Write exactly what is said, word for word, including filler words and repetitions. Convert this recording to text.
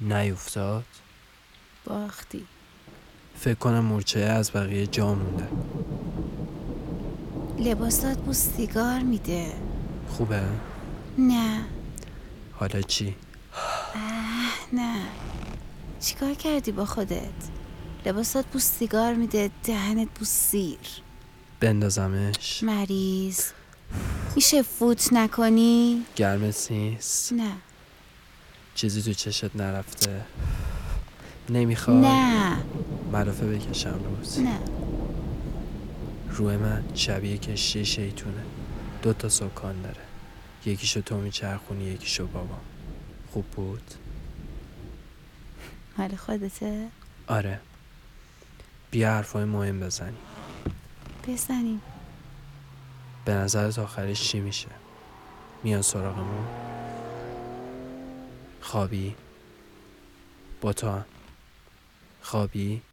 نیفتاد؟ باختی. فکر کنم مورچه از بقیه جا مونده. لباسات بو سیگار میده. خوبه؟ نه. حالا چی؟ اه نه. چیکار کردی با خودت؟ لباسات بو سیگار میده، دهنت بو سیر. بندازمش؟ مریض. میشه فوت نکنی؟ گرمت نیست؟ نه. چیزی تو چشت نرفته؟ نمیخوای؟ نه. ملافه بکشم روز؟ نه. روی من شبیه کشتی شیطونه. دو تا سکان داره، یکیشو تو میچرخونی یکیشو بابا. خوب بود؟ مال خودته؟ آره. بیا حرفای مهم بزنیم. بزنیم. به نظرت آخرش چی میشه؟ میان سراغمون؟ خوابی؟ با تو هم؟ خوابی؟